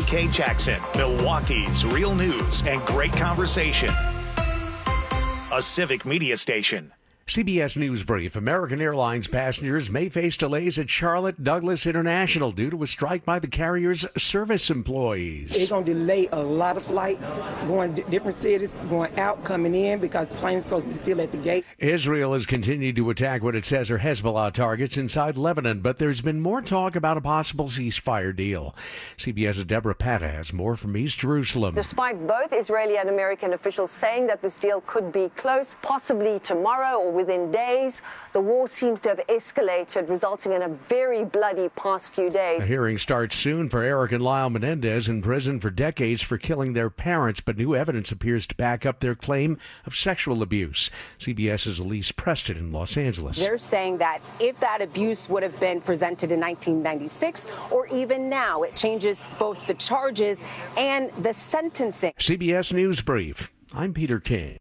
WK Jackson, Milwaukee's real news and great conversation. A Civic Media station. CBS News Brief. American Airlines passengers may face delays at Charlotte Douglas International due to a strike by the carrier's service employees. It's going to delay a lot of flights going to different cities, going out, coming in, because planes are supposed to be still at the gate. Israel has continued to attack what it says are Hezbollah targets inside Lebanon, but there's been more talk about a possible ceasefire deal. CBS's Deborah Patta has more from East Jerusalem. Despite both Israeli and American officials saying that this deal could be close, possibly tomorrow or within days, the war seems to have escalated, resulting in a very bloody past few days. A hearing starts soon for Eric and Lyle Menendez, in prison for decades for killing their parents, but new evidence appears to back up their claim of sexual abuse. CBS's Elise Preston in Los Angeles. They're saying that if that abuse would have been presented in 1996 or even now, it changes both the charges and the sentencing. CBS News Brief. I'm Peter King.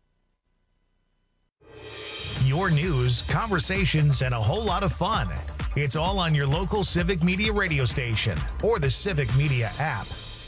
Your news, conversations, and a whole lot of fun. It's all on your local Civic Media radio station or the Civic Media app.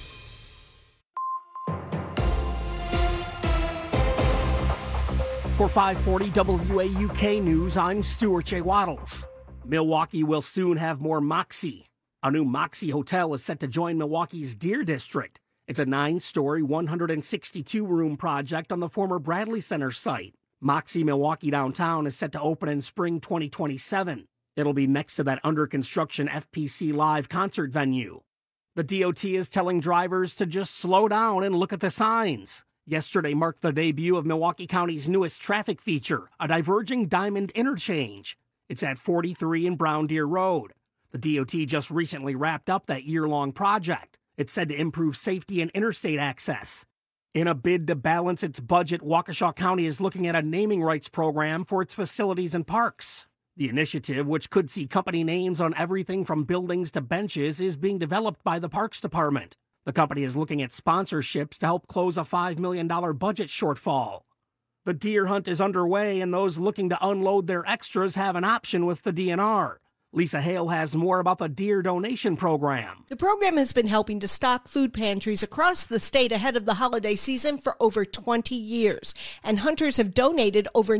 For 540 WAUK News, I'm Stuart J. Waddles. Milwaukee will soon have more Moxie. A new Moxie hotel is set to join Milwaukee's Deer District. It's a 9-story, 162-room project on the former Bradley Center site. Moxie Milwaukee Downtown is set to open in spring 2027. It'll be next to that under-construction FPC Live concert venue. The DOT is telling drivers to just slow down and look at the signs. Yesterday marked the debut of Milwaukee County's newest traffic feature, a diverging diamond interchange. It's at 43 and Brown Deer Road. The DOT just recently wrapped up that year-long project. It's said to improve safety and interstate access. In a bid to balance its budget, Waukesha County is looking at a naming rights program for its facilities and parks. The initiative, which could see company names on everything from buildings to benches, is being developed by the Parks Department. The company is looking at sponsorships to help close a $5 million budget shortfall. The deer hunt is underway, and those looking to unload their extras have an option with the DNR. Lisa Hale has more about the deer donation program. The program has been helping to stock food pantries across the state ahead of the holiday season for over 20 years, and hunters have donated over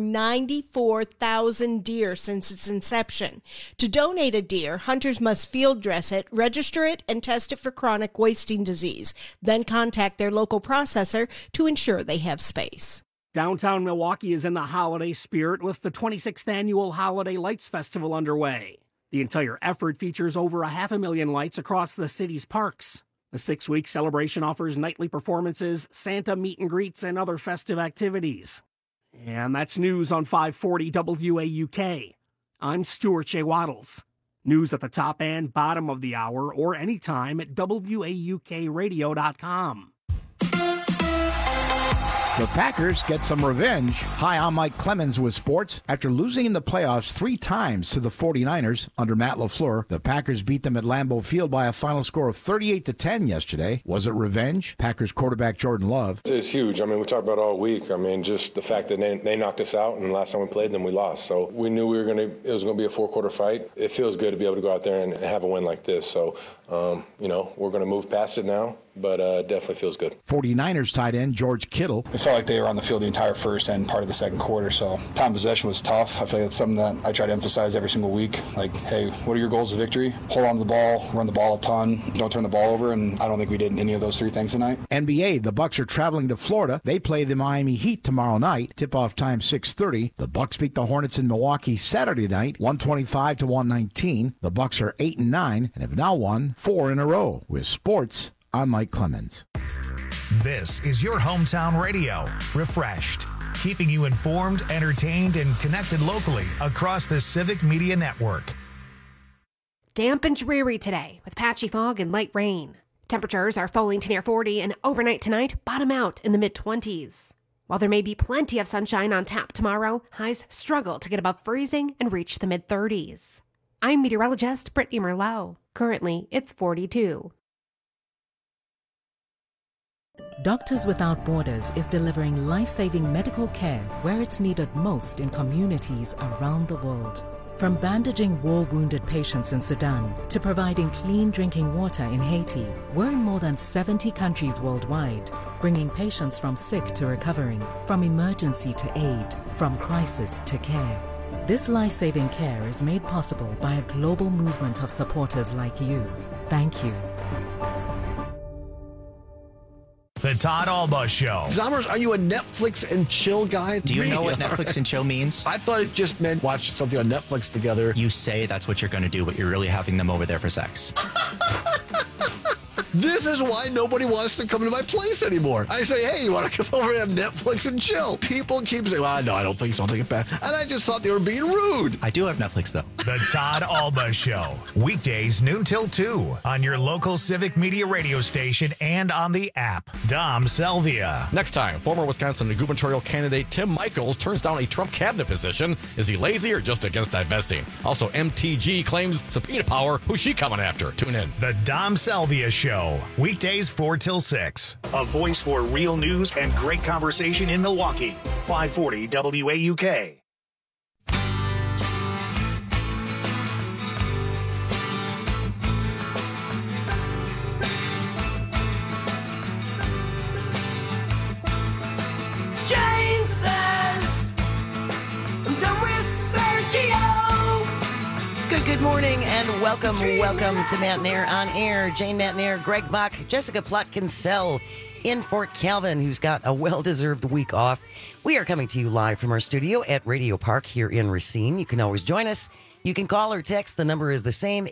94,000 deer since its inception. To donate a deer, hunters must field dress it, register it, and test it for chronic wasting disease, then contact their local processor to ensure they have space. Downtown Milwaukee is in the holiday spirit with the 26th annual Holiday Lights Festival underway. The entire effort features over 500,000 lights across the city's parks. The 6-week celebration offers nightly performances, Santa meet and greets, and other festive activities. And that's news on 540 WAUK. I'm Stuart J. Waddles. News at the top and bottom of the hour or anytime at WAUKradio.com. The Packers get some revenge. Hi, I'm Mike Clemens with sports. After losing in the playoffs 3 times to the 49ers under Matt LaFleur, the Packers beat them at Lambeau Field by a final score of 38-10 yesterday. Was it revenge? Packers quarterback Jordan Love. It's huge. I mean, we talked about it all week. I mean, just the fact that they knocked us out, and the last time we played them, we lost. So we knew it was going to be a 4-quarter fight. It feels good to be able to go out there and have a win like this. So, we're going to move past it now. But definitely feels good. 49ers tight end George Kittle. It felt like they were on the field the entire first and part of the second quarter, so time possession was tough. I feel like it's something that I try to emphasize every single week. Like, hey, what are your goals of victory? Hold on to the ball, run the ball a ton, don't turn the ball over, and I don't think we did any of those 3 things tonight. NBA, the Bucks are traveling to Florida. They play the Miami Heat tomorrow night. Tip-off time 6:30. The Bucks beat the Hornets in Milwaukee Saturday night, 125-119. The Bucks are 8-9 and have now won 4 in a row. With sports, I'm Mike Clemens. This is your hometown radio, refreshed, keeping you informed, entertained, and connected locally across the Civic Media Network. Damp and dreary today with patchy fog and light rain. Temperatures are falling to near 40 and overnight tonight bottom out in the mid-20s. While there may be plenty of sunshine on tap tomorrow, highs struggle to get above freezing and reach the mid-30s. I'm meteorologist Brittany Merlot. Currently, it's 42. Doctors Without Borders is delivering life-saving medical care where it's needed most in communities around the world. From bandaging war-wounded patients in Sudan to providing clean drinking water in Haiti, we're in more than 70 countries worldwide, bringing patients from sick to recovering, from emergency to aid, from crisis to care. This life-saving care is made possible by a global movement of supporters like you. Thank you. The Todd Alba Show. Zommers, are you a Netflix and chill guy? Do you know what Netflix and chill means? I thought it just meant watch something on Netflix together. You say that's what you're going to do, but you're really having them over there for sex. This is why nobody wants to come to my place anymore. I say, hey, you want to come over and have Netflix and chill? People keep saying, well, no, I don't think so. I'll take it back. And I just thought they were being rude. I do have Netflix, though. The Todd Alba Show. Weekdays, noon till 2 on your local Civic Media radio station and on the app. Dom Selvia. Next time, former Wisconsin gubernatorial candidate Tim Michaels turns down a Trump cabinet position. Is he lazy or just against divesting? Also, MTG claims subpoena power. Who's she coming after? Tune in. The Dom Selvia Show. Weekdays 4 till 6. A voice for real news and great conversation in Milwaukee. 540 WAUK. Jane says, I'm done with Sergio. Good morning and welcome to Matt and Air on Air. Jane Matt and Air, Greg Bach, Jessica Plotkin-Sell in Fort Calvin, who's got a well-deserved week off. We are coming to you live from our studio at Radio Park here in Racine. You can always join us. You can call or text. The number is the same,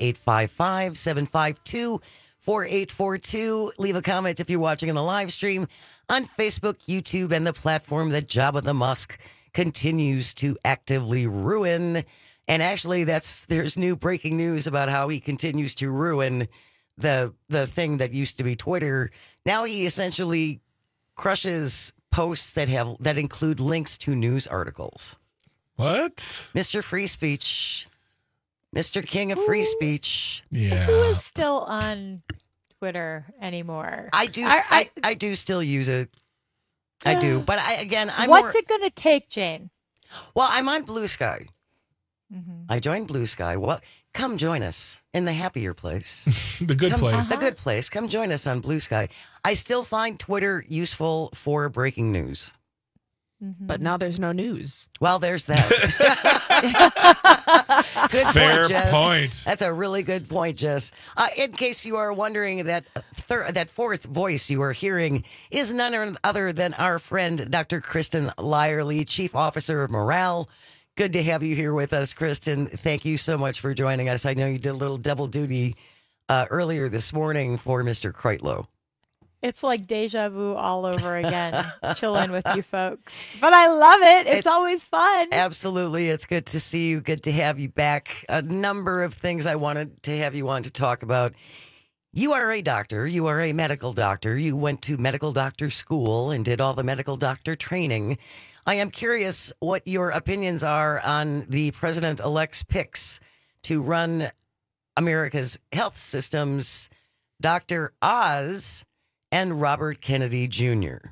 855-752-4842. Leave a comment if you're watching on the live stream on Facebook, YouTube, and the platform that Jabba the Musk continues to actively ruin. And actually, there's new breaking news about how he continues to ruin the thing that used to be Twitter. Now he essentially crushes posts that include links to news articles. What? Mr. Free Speech. Mr. King of Free Speech. Yeah. Who is still on Twitter anymore? I do still use it. I do. But what's it going to take, Jane? Well, I'm on Blue Sky. I joined Blue Sky. Well, come join us in the happier place. The good place. The good place. Come join us on Blue Sky. I still find Twitter useful for breaking news. But now there's no news. Well, there's that. Good Fair point, Jess. point. That's a really good point, Jess. In case you are wondering, that fourth voice you are hearing is none other than our friend, Dr. Kristen Lyerly, Chief Officer of Morale. Good to have you here with us, Kristen. Thank you so much for joining us. I know you did a little double duty earlier this morning for Mr. Kreitlow. It's like deja vu all over again, chilling with you folks. But I love it. It's always fun. Absolutely. It's good to see you. Good to have you back. A number of things I wanted to have you on to talk about. You are a doctor. You are a medical doctor. You went to medical doctor school and did all the medical doctor training. I am curious what your opinions are on the president-elect's picks to run America's health systems, Dr. Oz and Robert Kennedy Jr.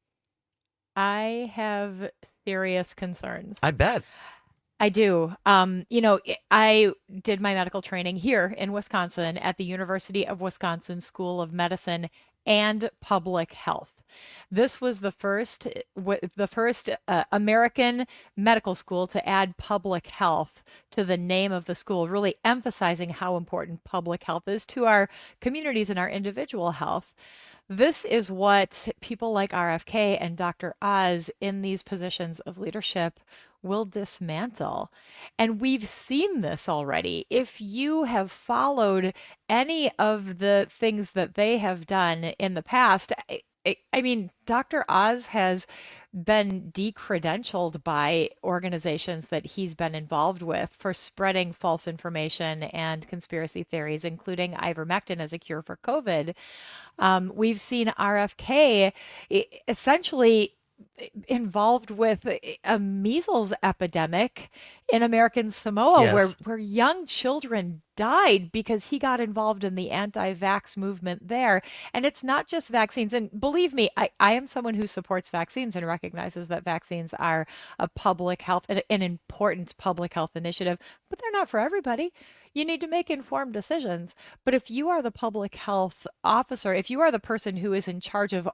I have serious concerns. I bet. I do. I did my medical training here in Wisconsin at the University of Wisconsin School of Medicine and Public Health. This was the first American medical school to add public health to the name of the school, really emphasizing how important public health is to our communities and our individual health. This is what people like RFK and Dr. Oz in these positions of leadership will dismantle. And we've seen this already. If you have followed any of the things that they have done in the past, I mean, Dr. Oz has been decredentialed by organizations that he's been involved with for spreading false information and conspiracy theories, including ivermectin as a cure for COVID. We've seen RFK essentially involved with a measles epidemic in American Samoa, Yes. where young children died because he got involved in the anti-vax movement there. And it's not just vaccines. And believe me, I am someone who supports vaccines and recognizes that vaccines are a public health, an important public health initiative, but they're not for everybody. You need to make informed decisions. But if you are the public health officer, if you are the person who is in charge of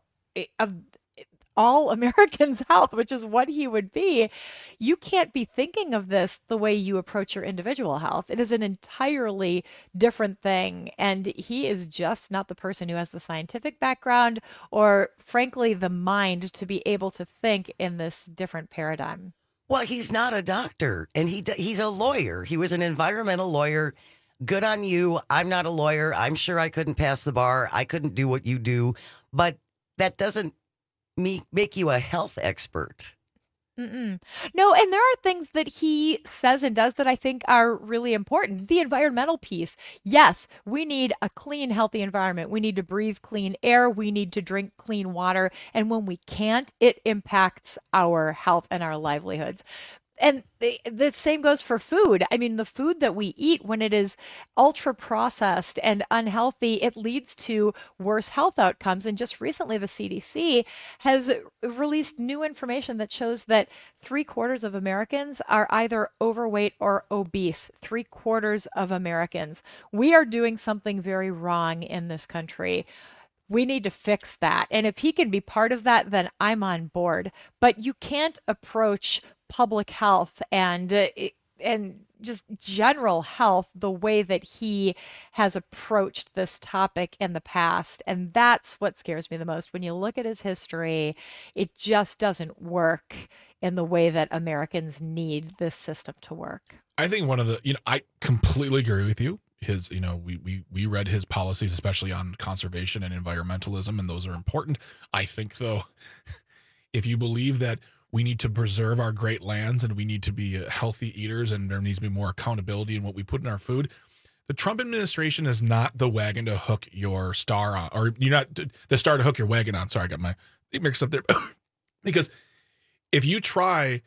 all Americans' health, which is what he would be, you can't be thinking of this the way you approach your individual health. It is an entirely different thing. And he is just not the person who has the scientific background or, frankly, the mind to be able to think in this different paradigm. Well, he's not a doctor, and he's a lawyer. He was an environmental lawyer. Good on you. I'm not a lawyer. I'm sure I couldn't pass the bar. I couldn't do what you do. But that doesn't make you a health expert. Mm-mm. No, and there are things that he says and does that I think are really important. The environmental piece. Yes, we need a clean, healthy environment. We need to breathe clean air. We need to drink clean water. And when we can't, it impacts our health and our livelihoods. And the same goes for food. I mean, the food that we eat, when it is ultra processed and unhealthy, it leads to worse health outcomes. And just recently, the CDC has released new information that shows that 3/4 of Americans are either overweight or obese. 3/4 of Americans. We are doing something very wrong in this country. We need to fix that. And if he can be part of that, then I'm on board. But you can't approach public health and just general health the way that he has approached this topic in the past. And that's what scares me the most. When you look at his history, it just doesn't work in the way that Americans need this system to work. I think one of the, I completely agree with you. His, we read his policies, especially on conservation and environmentalism, and those are important. I think, though, if you believe that we need to preserve our great lands and we need to be healthy eaters and there needs to be more accountability in what we put in our food, the Trump administration is not the wagon to hook your star on, or you're not the star to hook your wagon on. Sorry, I got my mixed up there. Because if you try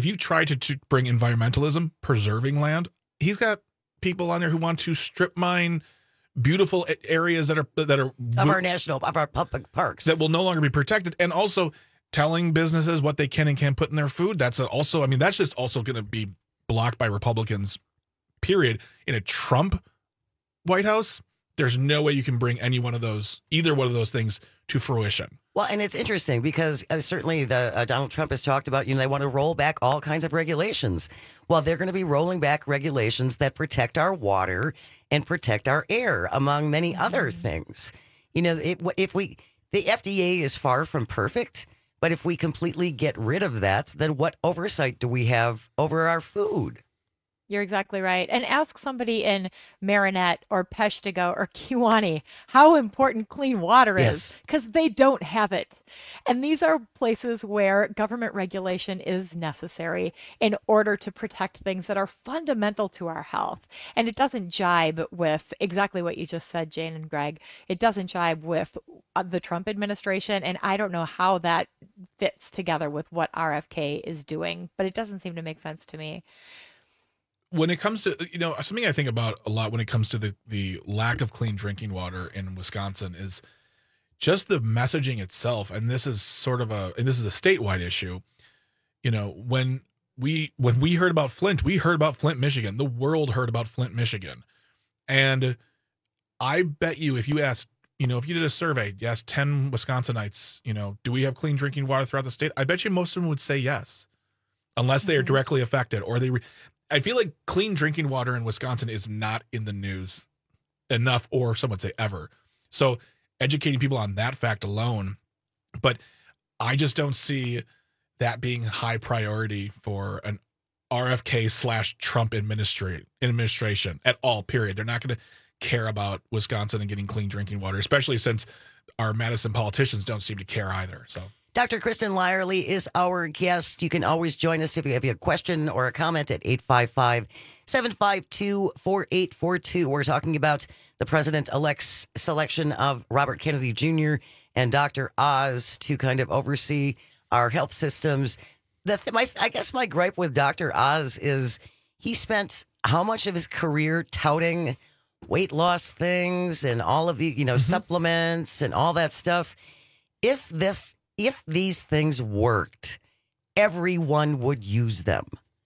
to bring environmentalism, preserving land, he's got people on there who want to strip mine beautiful areas that are of our public parks that will no longer be protected, and also telling businesses what they can and can't put in their food. That's also, that's just also going to be blocked by Republicans, period. In a Trump White House, there's no way you can bring either one of those things to fruition. Well, and it's interesting because certainly Donald Trump has talked about, they want to roll back all kinds of regulations. Well, they're going to be rolling back regulations that protect our water and protect our air, among many other things. The FDA is far from perfect, but if we completely get rid of that, then what oversight do we have over our food? You're exactly right. And ask somebody in Marinette or Peshtigo or Kiwani how important clean water is, because they don't have it. And these are places where government regulation is necessary in order to protect things that are fundamental to our health. And it doesn't jibe with exactly what you just said, Jane and Greg. It doesn't jibe with the Trump administration. And I don't know how that fits together with what RFK is doing, but it doesn't seem to make sense to me. When it comes to, something I think about a lot when it comes to the lack of clean drinking water in Wisconsin is just the messaging itself. And this is a statewide issue. When we heard about Flint, we heard about Flint, Michigan. The world heard about Flint, Michigan. And I bet you if you asked, if you did a survey, you asked 10 Wisconsinites, do we have clean drinking water throughout the state? I bet you most of them would say yes, unless they are directly affected or I feel like clean drinking water in Wisconsin is not in the news enough, or some would say ever. So educating people on that fact alone, but I just don't see that being high priority for an RFK/Trump administration at all, period. They're not going to care about Wisconsin and getting clean drinking water, especially since our Madison politicians don't seem to care either. So. Dr. Kristen Lyerly is our guest. You can always join us if you have a question or a comment at 855-752-4842. We're talking about the president-elect's selection of Robert Kennedy Jr. and Dr. Oz to kind of oversee our health systems. I guess my gripe with Dr. Oz is he spent how much of his career touting weight loss things and all of the, supplements and all that stuff. If these things worked, everyone would use them.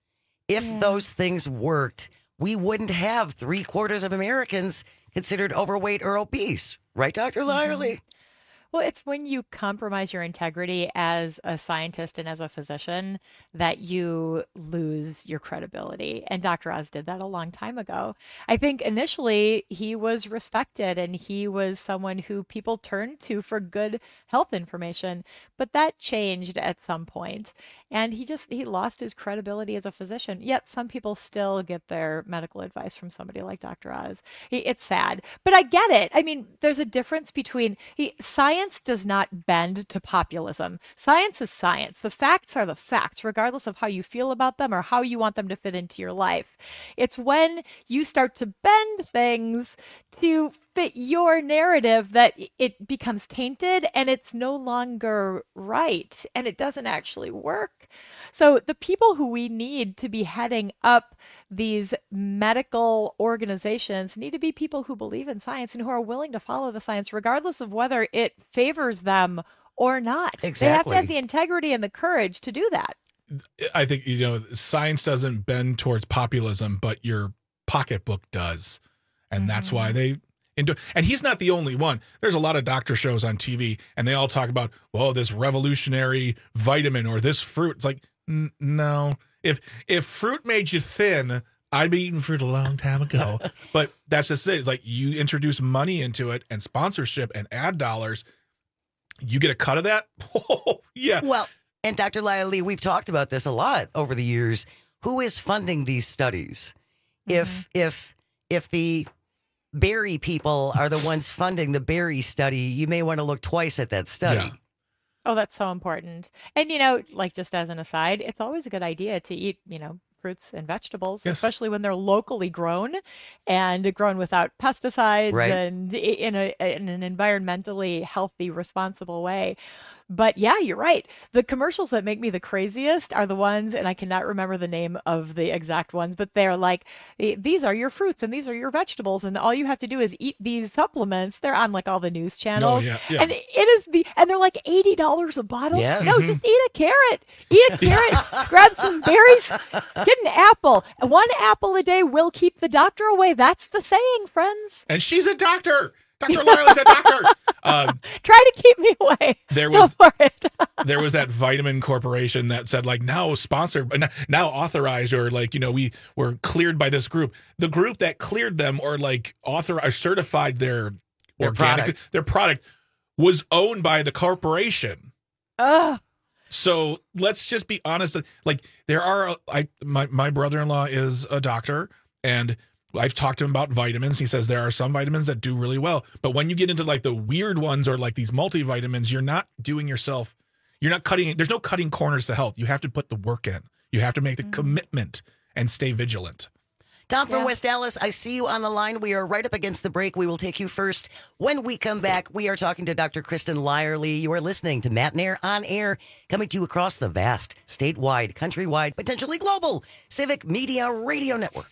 If those things worked, we wouldn't have 3/4 of Americans considered overweight or obese. Right, Dr. Lyerly? Well, it's when you compromise your integrity as a scientist and as a physician that you lose your credibility. And Dr. Oz did that a long time ago. I think initially he was respected and he was someone who people turned to for good health information, but that changed at some point. And he lost his credibility as a physician. Yet some people still get their medical advice from somebody like Dr. Oz. It's sad, but I get it. I mean, there's a difference between science does not bend to populism. Science is science. The facts are the facts, regardless of how you feel about them or how you want them to fit into your life. It's when you start to bend things to fit your narrative that it becomes tainted and it's no longer right and it doesn't actually work. So the people who we need to be heading up these medical organizations need to be people who believe in science and who are willing to follow the science regardless of whether it favors them or not. Exactly. They have to have the integrity and the courage to do that. I think, science doesn't bend towards populism, but your pocketbook does. And that's why they... And he's not the only one. There's a lot of doctor shows on TV, and they all talk about, this revolutionary vitamin or this fruit. It's like, no. If fruit made you thin, I'd be eating fruit a long time ago. But that's just it. It's like you introduce money into it and sponsorship and ad dollars, you get a cut of that? Oh, yeah. Well, and Dr. Lyerly, we've talked about this a lot over the years. Who is funding these studies? If the Berry people are the ones funding the Berry study, you may want to look twice at that study. Yeah. Oh, that's so important. And, just as an aside, it's always a good idea to eat, fruits and vegetables, especially when they're locally grown and grown without pesticides and in an environmentally healthy, responsible way. But yeah, you're right. The commercials that make me the craziest are the ones, and I cannot remember the name of the exact ones, but they're like, these are your fruits and these are your vegetables, and all you have to do is eat these supplements. They're on like all the news channels. Yeah. And and they're like $80 a bottle. Yes. No, just eat a carrot. Eat a carrot, grab some berries, get an apple. 1 apple a day will keep the doctor away. That's the saying, friends. And she's a doctor. Dr. Lyerly's a doctor. Try to keep me away. Go for it. There was that vitamin corporation that said now sponsored, now authorized, or we were cleared by this group. The group that cleared them or authorized, certified their product was owned by the corporation. Ugh. So let's just be honest. There are, my brother-in-law is a doctor, and I've talked to him about vitamins. He says there are some vitamins that do really well. But when you get into the weird ones or these multivitamins, you're not cutting, there's no cutting corners to health. You have to put the work in. You have to make the commitment and stay vigilant. Tom from West Dallas, I see you on the line. We are right up against the break. We will take you first. When we come back, we are talking to Dr. Kristen Lyerly. You are listening to Matt and Air on Air, coming to you across the vast, statewide, countrywide, potentially global Civic Media Radio Network.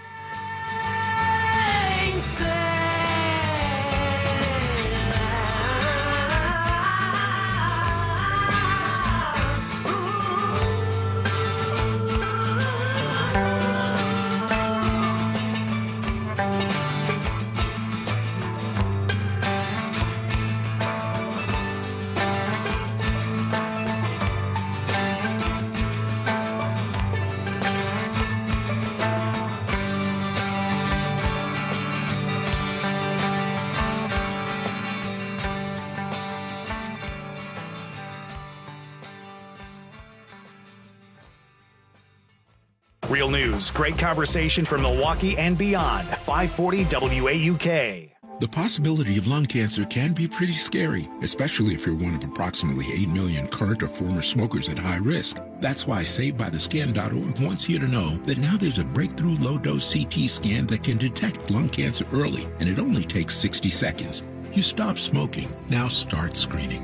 Real news, great conversation from Milwaukee and beyond. 540 WAUK. The possibility of lung cancer can be pretty scary, especially if you're one of approximately 8 million current or former smokers at high risk. That's why SaveByTheScan.org wants you to know that now there's a breakthrough low-dose CT scan that can detect lung cancer early, and it only takes 60 seconds. You stop smoking. Now start screening.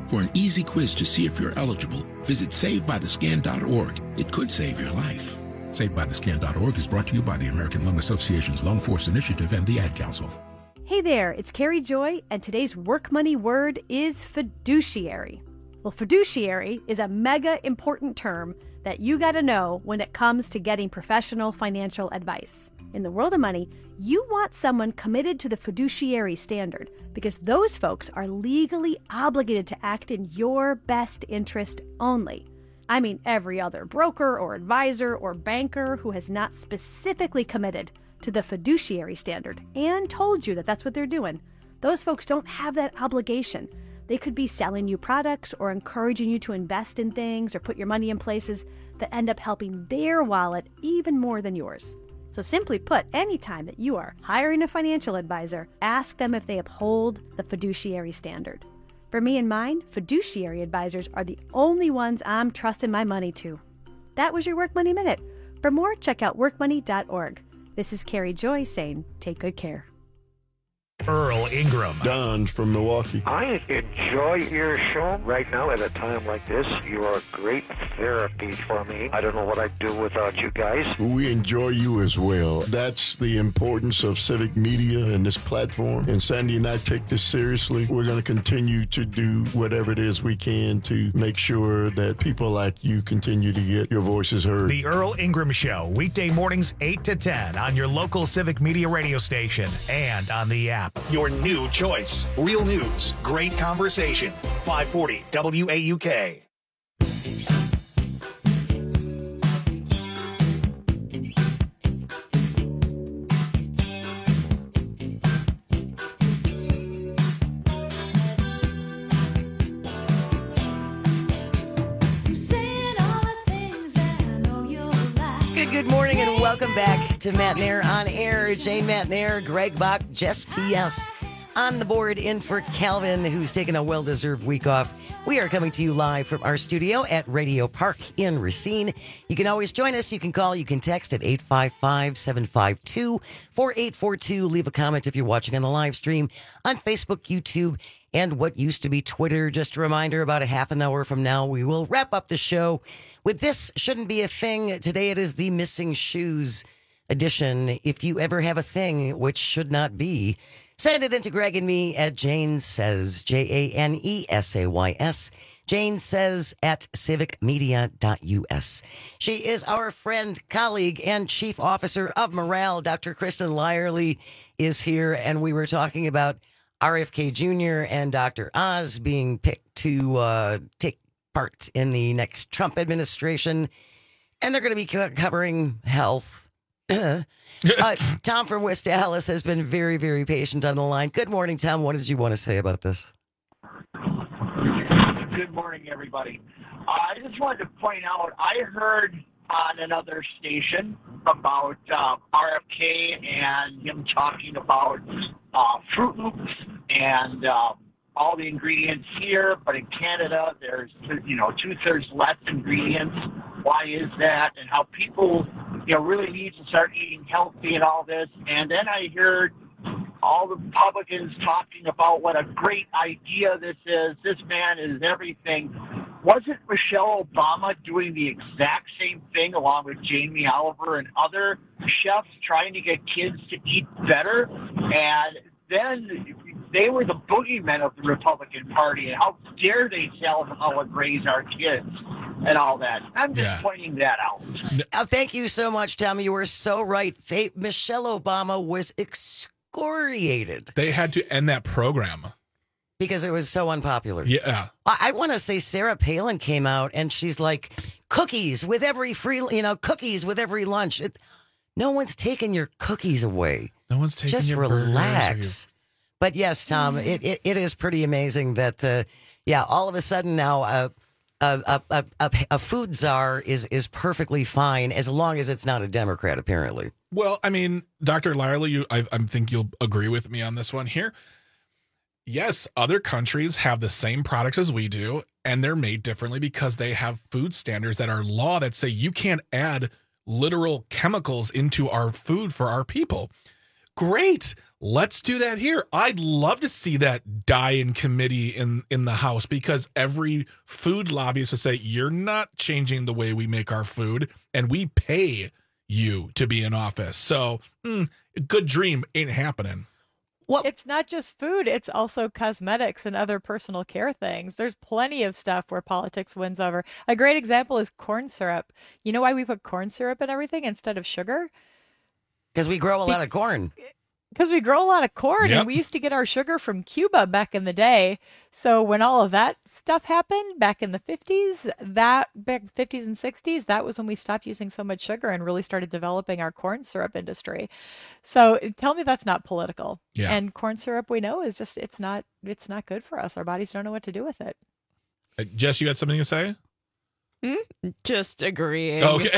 For an easy quiz to see if you're eligible, visit SaveByTheScan.org. It could save your life. SaveByTheScan.org is brought to you by the American Lung Association's Lung Force Initiative and the Ad Council. Hey there, it's Carrie Joy, and today's work money word is fiduciary. Well, fiduciary is a mega important term that you got to know when it comes to getting professional financial advice. In the world of money, you want someone committed to the fiduciary standard because those folks are legally obligated to act in your best interest only. I mean, every other broker or advisor or banker who has not specifically committed to the fiduciary standard and told you that that's what they're doing, those folks don't have that obligation. They could be selling you products or encouraging you to invest in things or put your money in places that end up helping their wallet even more than yours. So simply put, anytime that you are hiring a financial advisor, ask them if they uphold the fiduciary standard. For me and mine, fiduciary advisors are the only ones I'm trusting my money to. That was your Work Money Minute. For more, check out workmoney.org. This is Carrie Joy saying, take good care. Earl Ingram. Don from Milwaukee. I enjoy your show right now at a time like this. You are great therapy for me. I don't know what I'd do without you guys. We enjoy you as well. That's the importance of civic media and this platform. And Sandy and I take this seriously. We're going to continue to do whatever it is we can to make sure that people like you continue to get your voices heard. The Earl Ingram Show, weekday mornings 8 to 10 on your local civic media radio station and on the app. Your new choice. Real news, great conversation. 540 WAUK. Good morning and welcome back to Matt Nair on Air. Jane Matt Nair, Greg Bach, Jess P.S. on the board in for Calvin, who's taking a well-deserved week off. We are coming to you live from our studio at Radio Park in Racine. You can always join us. You can call. You can text at 855-752-4842. Leave a comment if you're watching on the live stream on Facebook, YouTube, and what used to be Twitter. Just a reminder, about a half an hour from now, we will wrap up the show with This Shouldn't Be a Thing. Today it is the Missing Shoes edition. If you ever have a thing which should not be, send it into Greg and me at Jane Says, JANESAYS, Jane Says at civicmedia.us. She is our friend, colleague, and chief officer of morale. Dr. Kristen Lyerly is here, and we were talking about RFK Jr. and Dr. Oz being picked to take part in the next Trump administration, and they're going to be covering health. Tom from West Dallas has been very, very patient on the line. Good morning, Tom. What did you want to say about this? Good morning, everybody. I just wanted to point out, I heard on another station about RFK and him talking about Fruit Loops and all the ingredients here, but in Canada there's 2/3 less ingredients. Why is that? And how people really need to start eating healthy and all this. And then I heard all the Republicans talking about what a great idea this is. This man is everything. Wasn't Michelle Obama doing the exact same thing along with Jamie Oliver and other chefs trying to get kids to eat better? And then they were the boogeymen of the Republican Party. And how dare they tell them how to raise our kids and all that. I'm just pointing that out. Thank you so much, Tom. You were so right. Michelle Obama was excoriated. They had to end that program. Because it was so unpopular. Yeah. I want to say Sarah Palin came out and she's like, cookies with every cookies with every lunch. No one's taking your cookies away. No one's taking just your relax. burgers. But yes, Tom, it is pretty amazing that, all of a sudden now a food czar is perfectly fine as long as it's not a Democrat, apparently. Well, I mean, Dr. Lyerly, I think you'll agree with me on this one here. Yes, other countries have the same products as we do, and they're made differently because they have food standards that are law that say you can't add literal chemicals into our food for our people. Great. Let's do that here. I'd love to see that die-in committee in the House, because every food lobbyist would say, you're not changing the way we make our food, and we pay you to be in office. So, good dream ain't happening. It's not just food, it's also cosmetics and other personal care things. There's plenty of stuff where politics wins over. A great example is corn syrup. You know why we put corn syrup in everything instead of sugar? Because we grow a lot of corn. Because we grow a lot of corn, Yep. and we used to get our sugar from Cuba back in the day. So when all of that stuff happened back in the 50s and 60s, that was when we stopped using so much sugar and really started developing our corn syrup industry. So tell me that's not political. Yeah. And corn syrup, we know, is just it's not good for us. Our bodies don't know what to do with it. Jess, you got something to say? Just agreeing. Okay.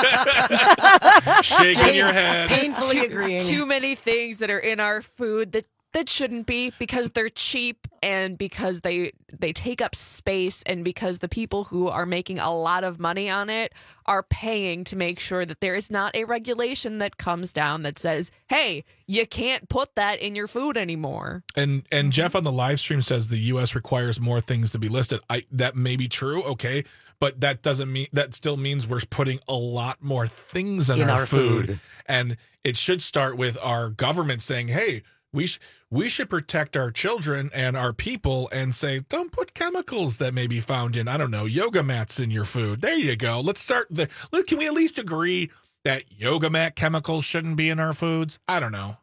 Shaking your head. Painfully agreeing. Too many things that are in our food that shouldn't be, because they're cheap and because they take up space, and because the people who are making a lot of money on it are paying to make sure that there is not a regulation that comes down that says, hey, you can't put that in your food anymore. And Jeff on the live stream says the U.S. requires more things to be listed. That may be true, okay, but that doesn't mean, that still means we're putting a lot more things in our food. And it should start with our government saying, hey, we should protect our children and our people, and say, don't put chemicals that may be found in, I don't know, yoga mats in your food. There you go. Let's start there. Can we at least agree that yoga mat chemicals shouldn't be in our foods? I don't know.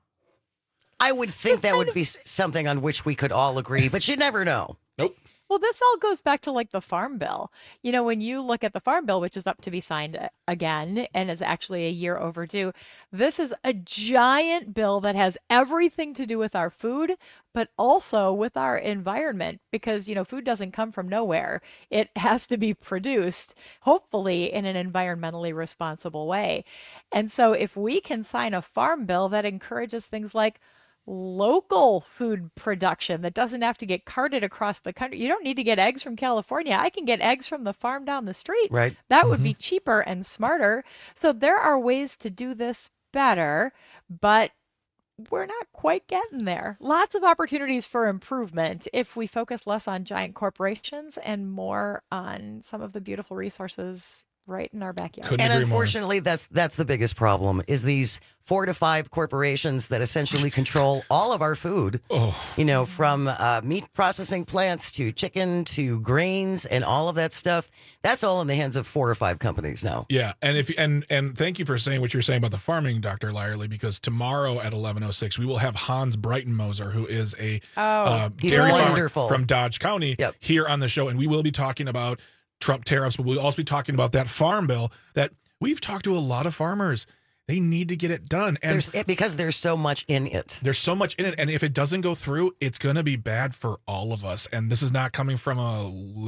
I would think that would be something on which we could all agree, but you never know. Nope. Well, this all goes back to like the Farm Bill. You know, when you look at the Farm Bill, which is up to be signed again and is actually a year overdue, this is a giant bill that has everything to do with our food, but also with our environment, because, you know, food doesn't come from nowhere. It has to be produced, hopefully in an environmentally responsible way. And so if we can sign a Farm Bill that encourages things like local food production that doesn't have to get carted across the country. You don't need to get eggs from California. I can get eggs from the farm down the street. Right. That would be cheaper and smarter. So there are ways to do this better, but we're not quite getting there. Lots of opportunities for improvement if we focus less on giant corporations and more on some of the beautiful resources right in our backyard. And unfortunately, that's the biggest problem, is these 4 to 5 corporations that essentially control all of our food. You know, from meat processing plants to chicken to grains and all of that stuff. That's all in the hands of 4 or 5 companies now. Yeah, and thank you for saying what you're saying about the farming, Dr. Lyerly, because tomorrow at 11:06 we will have Hans Breitenmoser, who is a he's dairy wonderful. farmer from Dodge County, here on the show, and we will be talking about Trump tariffs, but we'll also be talking about that farm bill that we've talked to a lot of farmers. They need to get it done. And because there's so much in it. There's so much in it. And if it doesn't go through, it's going to be bad for all of us. And this is not coming from a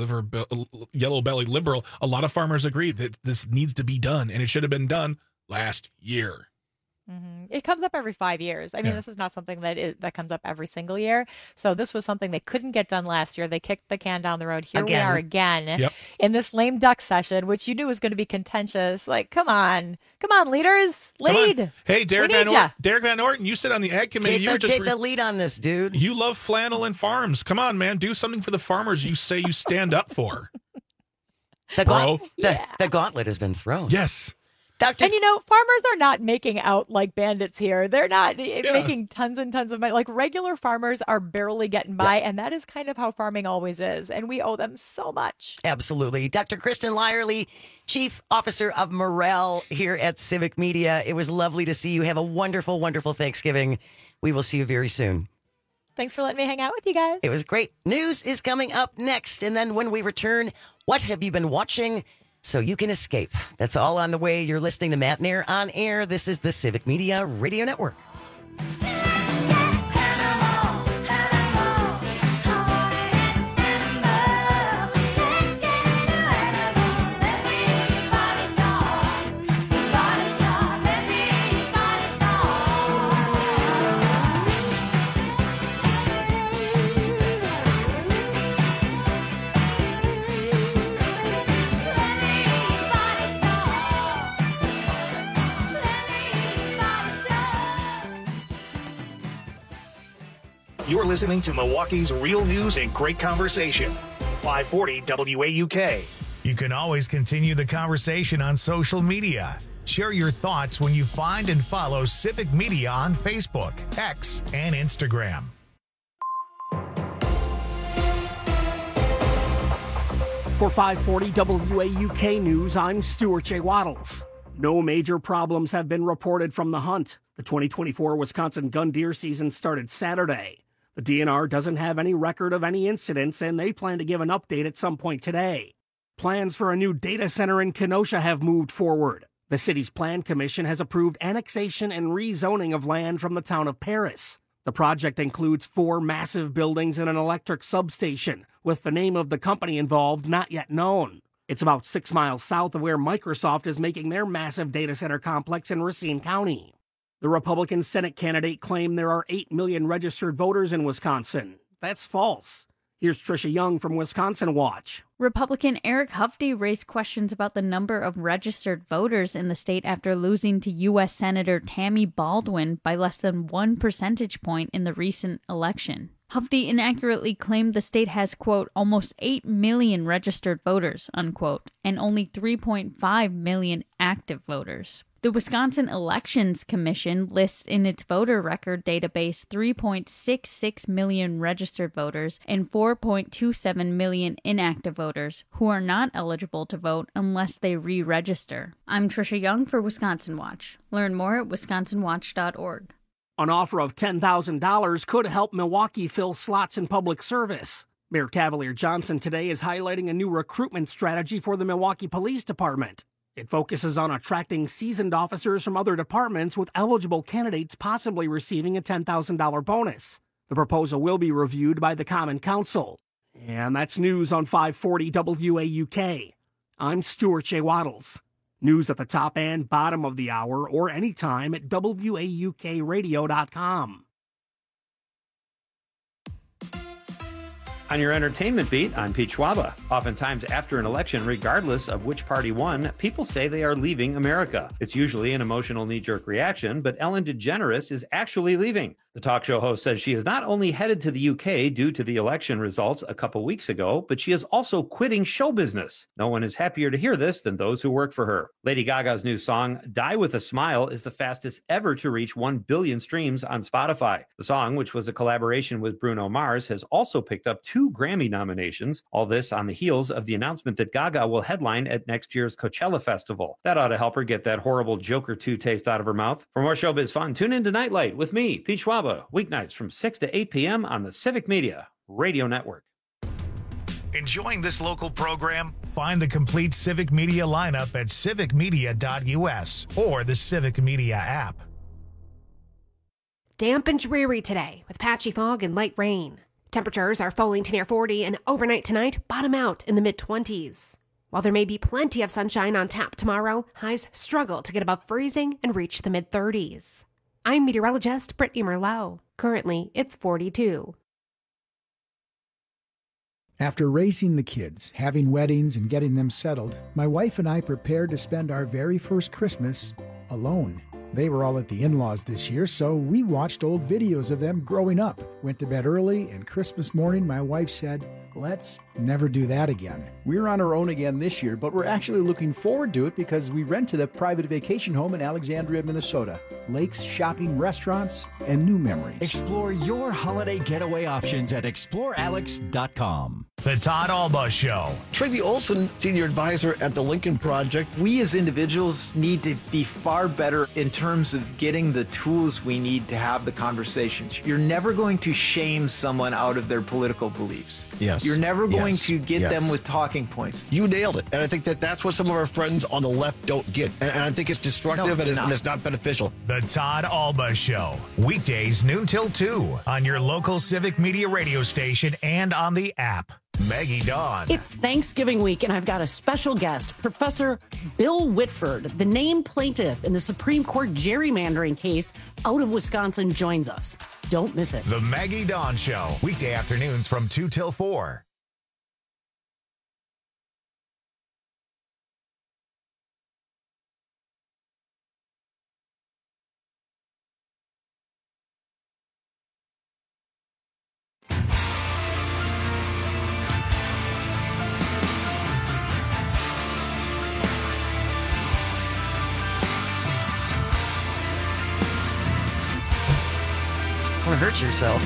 yellow belly liberal. A lot of farmers agree that this needs to be done, and it should have been done last year. Mm-hmm. It comes up every 5 years. I mean, this is not something that comes up every single year. So this was something they couldn't get done last year. They kicked the can down the road. Here we are again in this lame duck session, which you knew was going to be contentious. Like, come on, leaders, lead. Hey, Derek Van Orton, you sit on the ag committee. Take the lead on this, dude. You love flannel and farms. Come on, man, do something for the farmers you say you stand up for. The gauntlet has been thrown. Yes. And you know, farmers are not making out like bandits here. They're not making tons and tons of money. Like, regular farmers are barely getting by, and that is kind of how farming always is. And we owe them so much. Absolutely. Dr. Kristen Lyerly, Chief Officer of Morale here at Civic Media. It was lovely to see you. Have a wonderful, wonderful Thanksgiving. We will see you very soon. Thanks for letting me hang out with you guys. It was great. News is coming up next. And then when we return, what have you been watching so you can escape? That's all on the way. You're listening to Matt Nair on Air. This is the Civic Media Radio Network. You're listening to Milwaukee's real news and great conversation. 540 WAUK. You can always continue the conversation on social media. Share your thoughts when you find and follow Civic Media on Facebook, X, and Instagram. For 540 WAUK News, I'm Stuart J. Waddles. No major problems have been reported from the hunt. The 2024 Wisconsin gun deer season started Saturday. The DNR doesn't have any record of any incidents, and they plan to give an update at some point today. Plans for a new data center in Kenosha have moved forward. The city's plan commission has approved annexation and rezoning of land from the town of Paris. The project includes 4 massive buildings and an electric substation, with the name of the company involved not yet known. It's about 6 miles south of where Microsoft is making their massive data center complex in Racine County. The Republican Senate candidate claimed there are 8 million registered voters in Wisconsin. That's false. Here's Tricia Young from Wisconsin Watch. Republican Eric Hufty raised questions about the number of registered voters in the state after losing to U.S. Senator Tammy Baldwin by less than 1 percentage point in the recent election. Hufty inaccurately claimed the state has, quote, almost 8 million registered voters, unquote, and only 3.5 million active voters. The Wisconsin Elections Commission lists in its voter record database 3.66 million registered voters and 4.27 million inactive voters who are not eligible to vote unless they re-register. I'm Tricia Young for Wisconsin Watch. Learn more at wisconsinwatch.org. An offer of $10,000 could help Milwaukee fill slots in public service. Mayor Cavalier Johnson today is highlighting a new recruitment strategy for the Milwaukee Police Department. It focuses on attracting seasoned officers from other departments, with eligible candidates possibly receiving a $10,000 bonus. The proposal will be reviewed by the Common Council. And that's news on 540 WAUK. I'm Stuart J. Waddles. News at the top and bottom of the hour or anytime at WAUKradio.com. On your entertainment beat, I'm Pete Schwaba. Oftentimes after an election, regardless of which party won, people say they are leaving America. It's usually an emotional knee-jerk reaction, but Ellen DeGeneres is actually leaving. The talk show host says she is not only headed to the UK due to the election results a couple weeks ago, but she is also quitting show business. No one is happier to hear this than those who work for her. Lady Gaga's new song, Die With a Smile, is the fastest ever to reach 1 billion streams on Spotify. The song, which was a collaboration with Bruno Mars, has also picked up 2 Grammy nominations. All this on the heels of the announcement that Gaga will headline at next year's Coachella Festival. That ought to help her get that horrible Joker 2 taste out of her mouth. For more showbiz fun, tune in to Nightlight with me, Pete Schwaba, weeknights from 6 to 8 p.m. on the Civic Media Radio Network. Enjoying this local program? Find the complete Civic Media lineup at civicmedia.us or the Civic Media app. Damp and dreary today with patchy fog and light rain. Temperatures are falling to near 40 and overnight tonight bottom out in the mid-20s. While there may be plenty of sunshine on tap tomorrow, highs struggle to get above freezing and reach the mid-30s. I'm meteorologist Brittany Merlot. Currently, it's 42. After raising the kids, having weddings, and getting them settled, my wife and I prepared to spend our very first Christmas alone. They were all at the in-laws this year, so we watched old videos of them growing up, went to bed early, and Christmas morning my wife said, "Let's never do that again." We're on our own again this year, but we're actually looking forward to it because we rented a private vacation home in Alexandria, Minnesota. Lakes, shopping, restaurants, and new memories. Explore your holiday getaway options at explorealex.com. The Todd Alba Show. Tracy Olson, Senior Advisor at the Lincoln Project. We as individuals need to be far better in terms of getting the tools we need to have the conversations. You're never going to shame someone out of their political beliefs. Yes. You're never going to get Yes. them with talking points. You nailed it. And I think that's what some of our friends on the left don't get. And I think it's destructive and it's not beneficial. The Todd Alba Show. Weekdays noon till 2 on your local Civic Media radio station and on the app. Maggie Dawn. It's Thanksgiving week, and I've got a special guest, Professor Bill Whitford, the named plaintiff in the Supreme Court gerrymandering case out of Wisconsin, joins us. Don't miss it. The Maggie Dawn Show. Weekday afternoons from 2 till 4. to hurt yourself.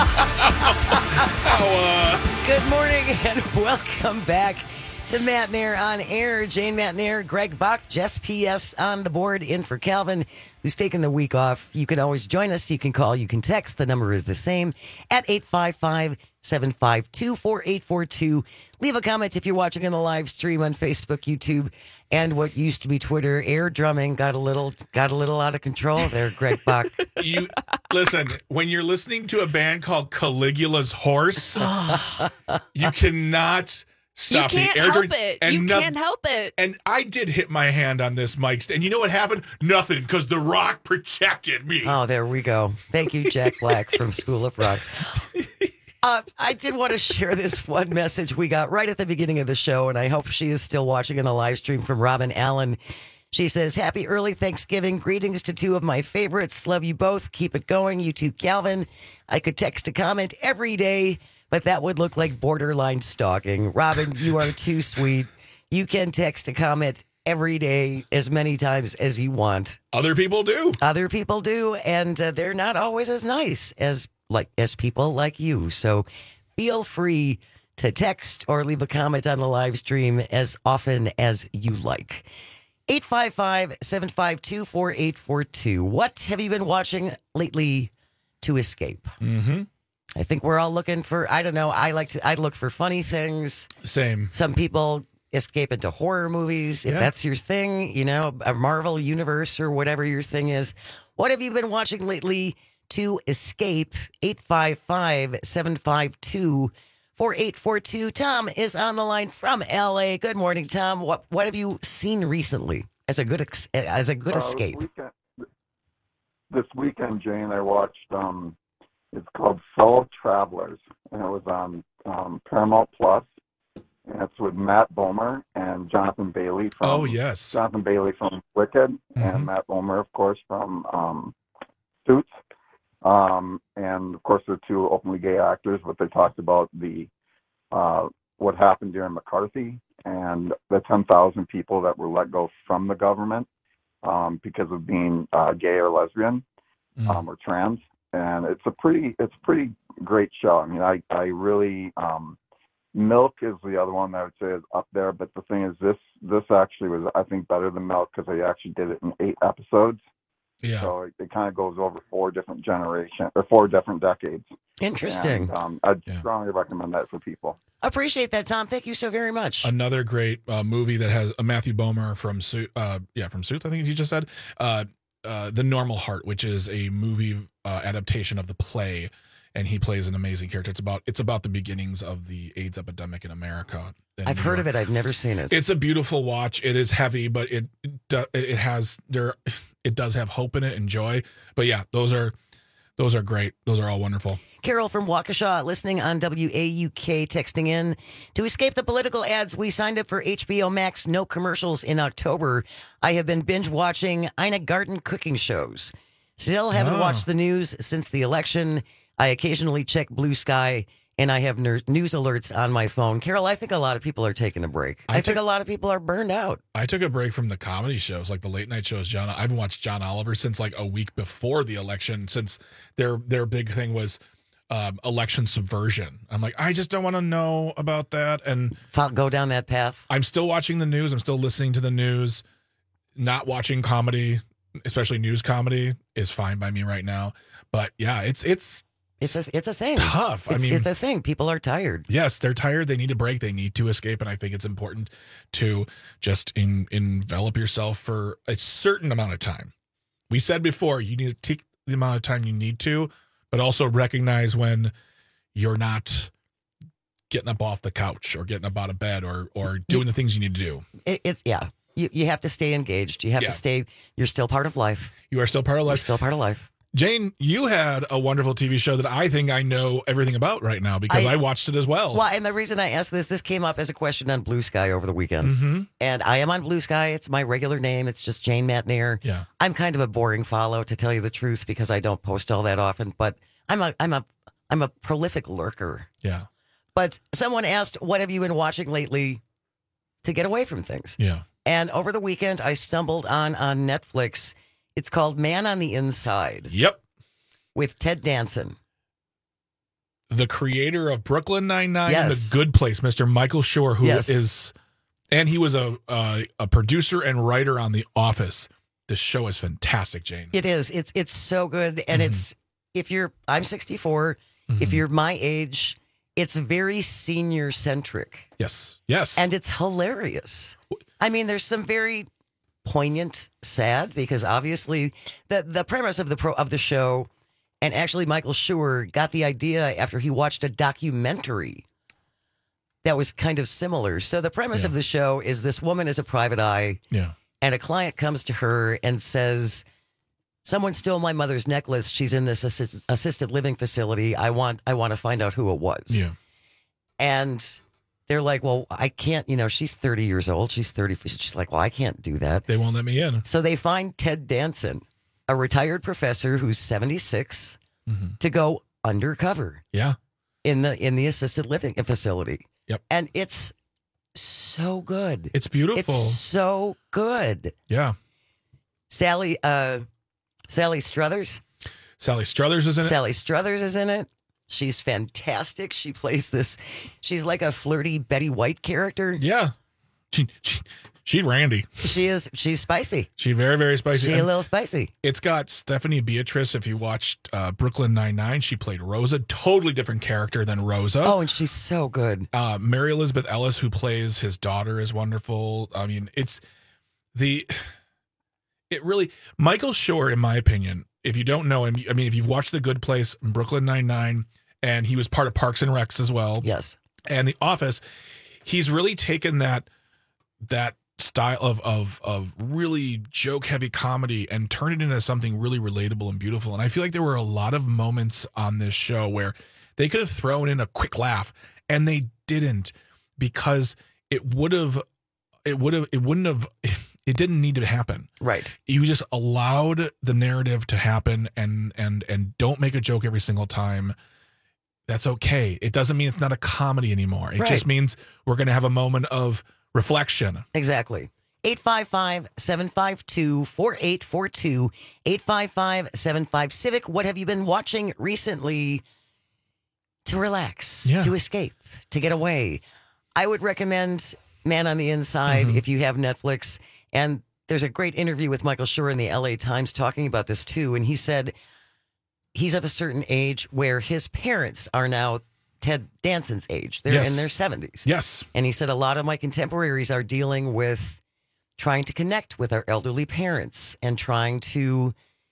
Good morning and welcome back to Matt Nair on Air. Jane Matt Nair, Greg Bach, Jess P.S. on the board in for Calvin, who's taking the week off. You can always join us. You can call, you can text. The number is the same at 855-752-4842. Leave a comment if you're watching in the live stream on Facebook, YouTube, and what used to be Twitter. Air drumming got a little out of control there, Greg Bach. You listen, when you're listening to a band called Caligula's Horse, you cannot stop you can't the air help drumming. it. And You can't help it. And I did hit my hand on this mic stand. And you know what happened? Nothing, because The Rock protected me. Oh, there we go. Thank you, Jack Black from School of Rock. I did want to share this one message we got right at the beginning of the show, and I hope she is still watching in the live stream, from Robin Allen. She says, happy early Thanksgiving. Greetings to two of my favorites. Love you both. Keep it going. You too, Calvin. I could text a comment every day, but that would look like borderline stalking. Robin, you are too sweet. You can text a comment every day as many times as you want. Other people do. Other people do, and they're not always as nice as people like you. So feel free to text or leave a comment on the live stream as often as you like. 855-752-4842. What have you been watching lately to escape? Mm-hmm. I think we're all looking for, I don't know, I look for funny things. Same. Some people escape into horror movies. If that's your thing, you know, a Marvel universe or whatever your thing is. What have you been watching lately to escape? 855-752-4842. Tom is on the line from LA. Good morning, Tom. What have you seen recently as a good escape? This weekend, Jane, I watched it's called Fellow Travelers, and it was on Paramount Plus, and it's with Matt Bomer and Jonathan Bailey from Jonathan Bailey from Wicked, and Matt Bomer, of course, from Suits. And of course, they're two openly gay actors, but they talked about what happened during McCarthy and the 10,000 people that were let go from the government because of being gay or lesbian or trans. And it's a pretty great show. I mean, I really Milk is the other one that I would say is up there, but the thing is, this actually was, I think, better than Milk because they actually did it in 8 episodes. Yeah. So it kind of goes over 4 different decades. Interesting. And, I'd strongly recommend that for people. Appreciate that, Tom. Thank you so very much. Another great movie that has Matthew Bomer from Suits, I think he just said. The Normal Heart, which is a movie adaptation of the play, and he plays an amazing character. It's about the beginnings of the AIDS epidemic in America. I've heard of it. I've never seen it. It's a beautiful watch. It is heavy, but it does have hope in it and joy. But yeah, those are great. Those are all wonderful. Carol from Waukesha, listening on WAUK, texting in. To escape the political ads, we signed up for HBO Max No Commercials in October. I have been binge watching Ina Garten cooking shows. Still haven't watched the news since the election. I occasionally check Blue Sky, and I have news alerts on my phone. Carol, I think a lot of people are taking a break. I think a lot of people are burned out. I took a break from the comedy shows, like the late night shows. I haven't watched John Oliver since like a week before the election, since their big thing was election subversion. I'm like, I just don't want to know about that. And go down that path. I'm still watching the news. I'm still listening to the news. Not watching comedy, especially news comedy, is fine by me right now. But yeah, it's a thing. Tough. It's a thing. People are tired. Yes, they're tired. They need a break. They need to escape. And I think it's important to just envelop yourself for a certain amount of time. We said before, you need to take the amount of time you need to, but also recognize when you're not getting up off the couch or getting up out of bed or doing the things you need to do. You have to stay engaged. You have to stay. You're still part of life. You are still part of life. You're still part of life. Jane, you had a wonderful TV show that I think I know everything about right now because I watched it as well. Well, and the reason I asked this came up as a question on Blue Sky over the weekend. Mm-hmm. And I am on Blue Sky. It's my regular name. It's just Jane Matt Nair. Yeah. I'm kind of a boring follow, to tell you the truth, because I don't post all that often. But I'm a prolific lurker. Yeah. But someone asked, what have you been watching lately to get away from things? Yeah. And over the weekend, I stumbled on Netflix. It's called Man on the Inside. Yep. with Ted Danson. The creator of Brooklyn Nine-Nine and Yes. The Good Place, Mr. Michael Schur, who Yes. is, and he was a producer and writer on The Office. This show is fantastic, Jane. It is. It's so good. And I'm 64. If you're my age, it's very senior centric. Yes. Yes. And it's hilarious. I mean, there's some very poignant, sad, because obviously the premise of the show, and actually Michael Schur got the idea after he watched a documentary that was kind of similar. So the premise of the show is this woman is a private eye. Yeah. And a client comes to her and says, someone stole my mother's necklace. She's in this assisted living facility. I want to find out who it was. Yeah. And they're like, well, I can't, she's 30 years old. She's 30. She's like, well, I can't do that. They won't let me in. So they find Ted Danson, a retired professor who's 76, to go undercover. Yeah. In the assisted living facility. Yep. And it's so good. It's beautiful. It's so good. Yeah. Sally Struthers. Sally Struthers is in it. Sally Struthers is in it. She's fantastic. She plays she's like a flirty Betty White character. Yeah. She's Randy. She's spicy. She's very, very spicy. She's a little spicy. It's got Stephanie Beatrice. If you watched Brooklyn Nine-Nine, she played Rosa. Totally different character than Rosa. Oh, and she's so good. Mary Elizabeth Ellis, who plays his daughter, is wonderful. I mean, Michael Schur, in my opinion, if you don't know him, I mean, if you've watched The Good Place, Brooklyn Nine-Nine, and he was part of Parks and Recs as well. Yes. And The Office, he's really taken that style of really joke-heavy comedy and turned it into something really relatable and beautiful. And I feel like there were a lot of moments on this show where they could have thrown in a quick laugh, and they didn't, because it didn't need to happen. Right. You just allowed the narrative to happen and don't make a joke every single time. That's okay. It doesn't mean it's not a comedy anymore. It just means we're going to have a moment of reflection. Exactly. 855-752-4842. 855-75-CIVIC. What have you been watching recently to relax, to escape, to get away? I would recommend Man on the Inside if you have Netflix. And there's a great interview with Michael Schur in the LA Times talking about this too. And he said he's of a certain age where his parents are now Ted Danson's age. They're in their 70s. Yes. And he said a lot of my contemporaries are dealing with trying to connect with our elderly parents and trying to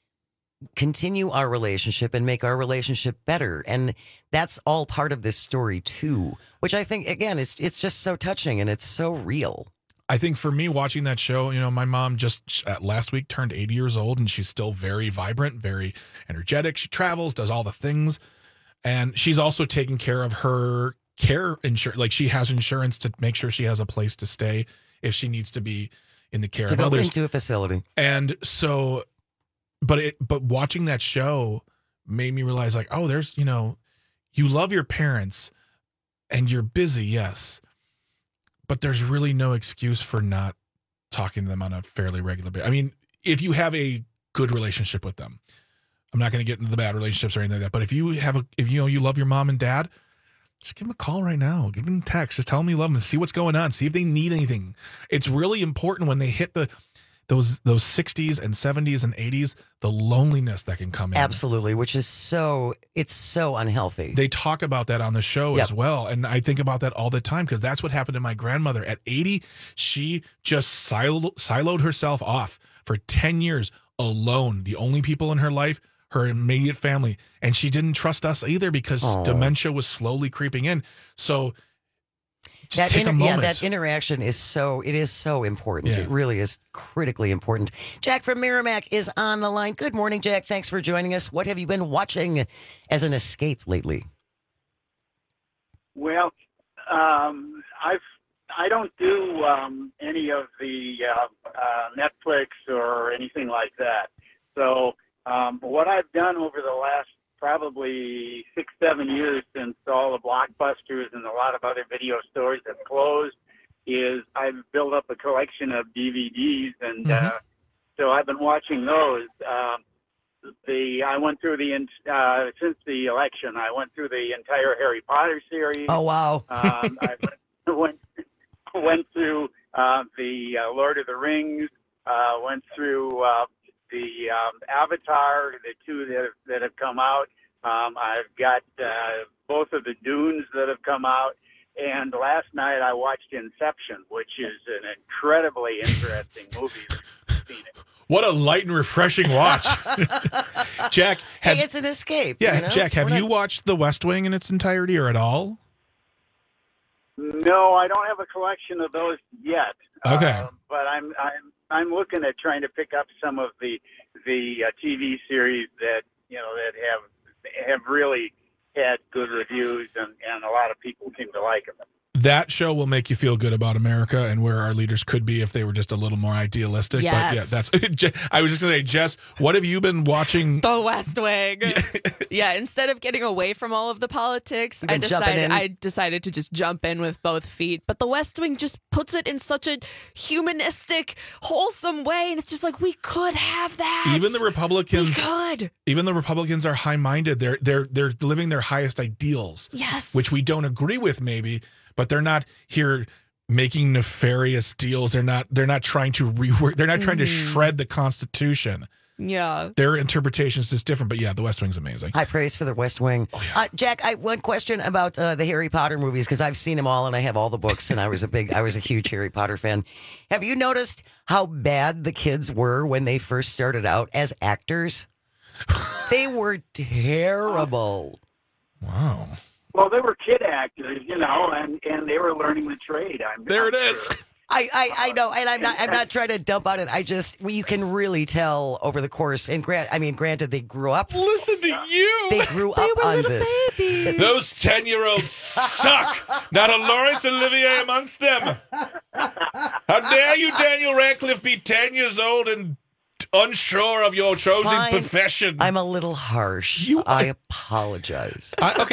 continue our relationship and make our relationship better. And that's all part of this story too, which I think, again, it's just so touching and it's so real. I think for me, watching that show, my mom just last week turned 80 years old, and she's still very vibrant, very energetic. She travels, does all the things. And she's also taking care of her care insurance. Like, she has insurance to make sure she has a place to stay if she needs to be in the care of others. To go into a facility. And so, but watching that show made me realize, like, oh, there's, you love your parents and you're busy, yes. But there's really no excuse for not talking to them on a fairly regular basis. I mean, if you have a good relationship with them, I'm not going to get into the bad relationships or anything like that. But if you love your mom and dad, just give them a call right now. Give them a text. Just tell them you love them and see what's going on. See if they need anything. It's really important when they hit those 60s and 70s and 80s, the loneliness that can come in. Absolutely, which is so unhealthy. They talk about that on the show as well. And I think about that all the time because that's what happened to my grandmother. At 80, she just siloed herself off for 10 years alone. The only people in her life, her immediate family. And she didn't trust us either because dementia was slowly creeping in. So just take a moment. That interaction is so important. It really is critically important. Jack from Merrimack is on the line. Good morning, Jack. Thanks for joining us. What have you been watching as an escape lately? Well, I don't do any of the Netflix or anything like that. So what I've done over the last probably 6-7 years since all the Blockbusters and a lot of other video stores have closed is I've built up a collection of DVDs, and so I've been watching those. I went through since the election. I went through the entire Harry Potter series. Oh wow! I went through the Lord of the Rings. Went through the Avatar, the two that have come out. I've got both of the Dunes that have come out. And last night I watched Inception, which is an incredibly interesting movie. What a light and refreshing watch. Jack, hey, it's an escape. Yeah, you know? Jack, have you watched The West Wing in its entirety or at all? No, I don't have a collection of those yet. Okay. But I'm looking at trying to pick up some of the TV series that have really had good reviews and a lot of people seem to like them. That show will make you feel good about America and where our leaders could be if they were just a little more idealistic. Yes. But yeah, that's. I was just going to say, Jess, what have you been watching? The West Wing. Yeah, instead of getting away from all of the politics, I decided to just jump in with both feet. But The West Wing just puts it in such a humanistic, wholesome way, and it's just like we could have that. Even the Republicans, we could. Even the Republicans are high-minded. They're living their highest ideals. Yes, which we don't agree with, maybe. But they're not here making nefarious deals. They're not trying to rework. They're not trying to shred the Constitution. Yeah. Their interpretation is just different. But yeah, The West Wing's amazing. High praise for The West Wing. Oh, yeah. Jack, one question about the Harry Potter movies, because I've seen them all and I have all the books and I was a huge Harry Potter fan. Have you noticed how bad the kids were when they first started out as actors? They were terrible. Wow. Well, they were kid actors, and they were learning the trade. There it is. I know, and I'm not trying to dump on it. You can really tell over the course. And granted, they grew up. Listen to you. They grew up on this. Babies. Those 10-year-olds suck. Not a Laurence Olivier amongst them. How dare you, Daniel Radcliffe, be 10 years old and unsure of your chosen profession? I'm a little harsh. I apologize.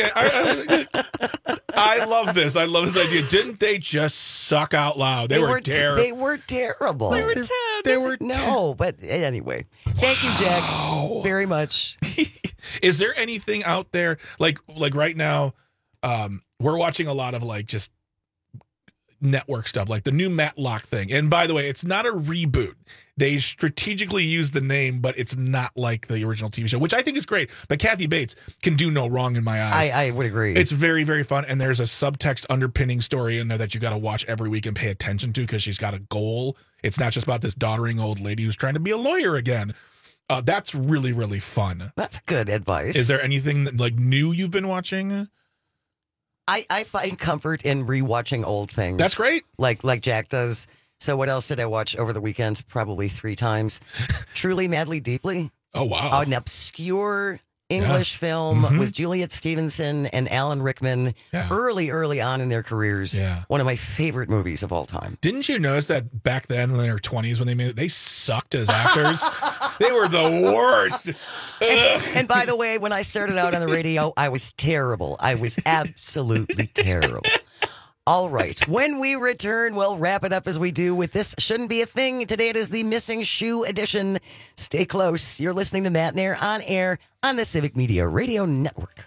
I love this. I love this idea. Didn't they just suck out loud? They were terrible. They were terrible. They were 10. They were no, but anyway. Thank you, Jack, very much. Is there anything out there like right now? We're watching a lot of just network stuff, like the new Matlock thing. And by the way, it's not a reboot. They strategically use the name, but it's not like the original TV show, which I think is great. But Kathy Bates can do no wrong in my eyes. I would agree. It's very, very fun. And there's a subtext underpinning story in there that you got to watch every week and pay attention to because she's got a goal. It's not just about this doddering old lady who's trying to be a lawyer again. That's really, really fun. That's good advice. Is there anything new you've been watching? I find comfort in rewatching old things. That's great. Like Jack does. So what else did I watch over the weekend? Probably 3 times. Truly, Madly, Deeply. Oh, wow. An obscure English film with Juliet Stevenson and Alan Rickman early on in their careers. Yeah. One of my favorite movies of all time. Didn't you notice that back then in their 20s when they made it, they sucked as actors? They were the worst. And by the way, when I started out on the radio, I was terrible. I was absolutely terrible. All right. When we return, we'll wrap it up as we do with This Shouldn't Be a Thing. Today it is the Missing Shoe edition. Stay close. You're listening to Matt and Air on the Civic Media Radio Network.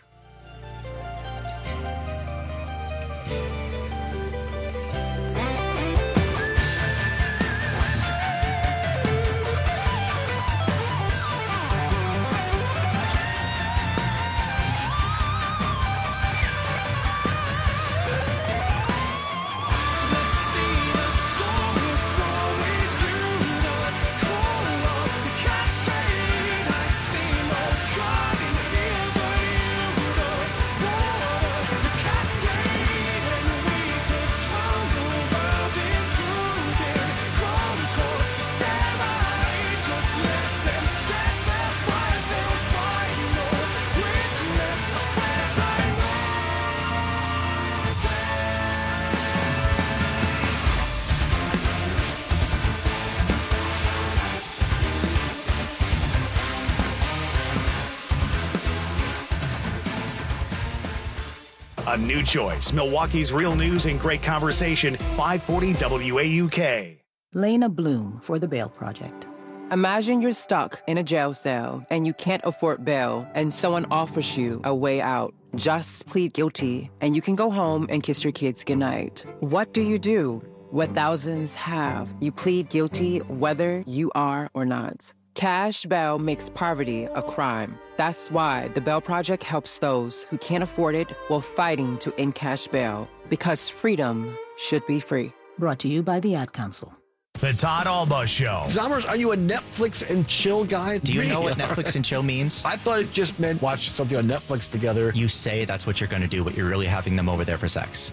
A new choice. Milwaukee's real news and great conversation. 540 WAUK. Lena Bloom for the Bail Project. Imagine you're stuck in a jail cell and you can't afford bail and someone offers you a way out. Just plead guilty and you can go home and kiss your kids goodnight. What do you do? What thousands have. You plead guilty whether you are or not. Cash bail makes poverty a crime. That's why the Bail Project helps those who can't afford it while fighting to end cash bail. Because freedom should be free. Brought to you by the Ad Council. The Todd Alba Show. Zommers, are you a Netflix and chill guy? Do you know what Netflix and chill means? I thought it just meant watch something on Netflix together. You say that's what you're going to do, but you're really having them over there for sex.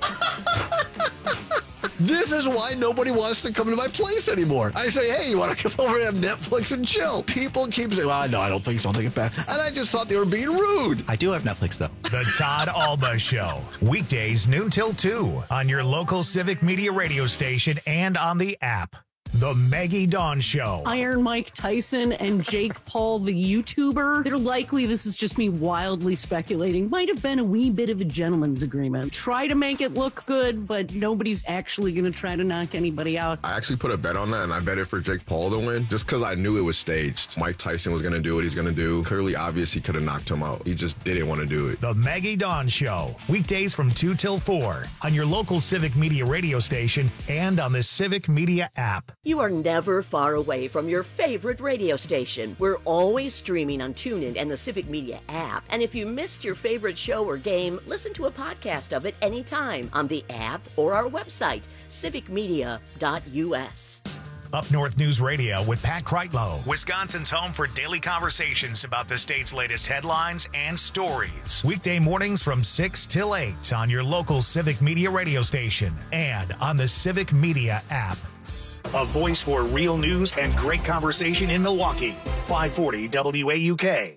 This is why nobody wants to come to my place anymore. I say, hey, you want to come over and have Netflix and chill? People keep saying, well, no, I don't think so. I'll take it back. And I just thought they were being rude. I do have Netflix, though. The Todd Alba Show. Weekdays, noon till 2 on your local Civic Media radio station and on the app. The Maggie Dawn Show. Iron Mike Tyson and Jake Paul, the YouTuber. They're likely, this is just me wildly speculating, might have been a wee bit of a gentleman's agreement. Try to make it look good, but nobody's actually going to try to knock anybody out. I actually put a bet on that, and I bet it for Jake Paul to win, just because I knew it was staged. Mike Tyson was going to do what he's going to do. Clearly obvious he could have knocked him out. He just didn't want to do it. The Maggie Dawn Show. Weekdays from 2 till 4 on your local Civic Media radio station and on the Civic Media app. You are never far away from your favorite radio station. We're always streaming on TuneIn and the Civic Media app. And if you missed your favorite show or game, listen to a podcast of it anytime on the app or our website, civicmedia.us. Up North News Radio with Pat Kreitlow, Wisconsin's home for daily conversations about the state's latest headlines and stories. Weekday mornings from 6 till 8 on your local Civic Media radio station and on the Civic Media app. A voice for real news and great conversation in Milwaukee. 540 WAUK.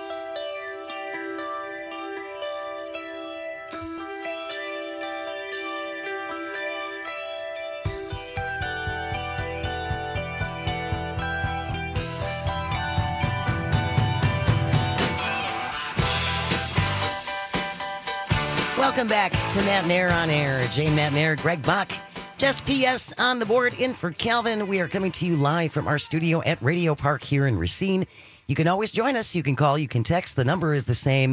Welcome back to Matt Nair on Air. Jane Matt Nair, Greg Bach. Just PS on the board in for Calvin. We are coming to you live from our studio at Radio Park here in Racine. You can always join us. You can call, you can text. The number is the same,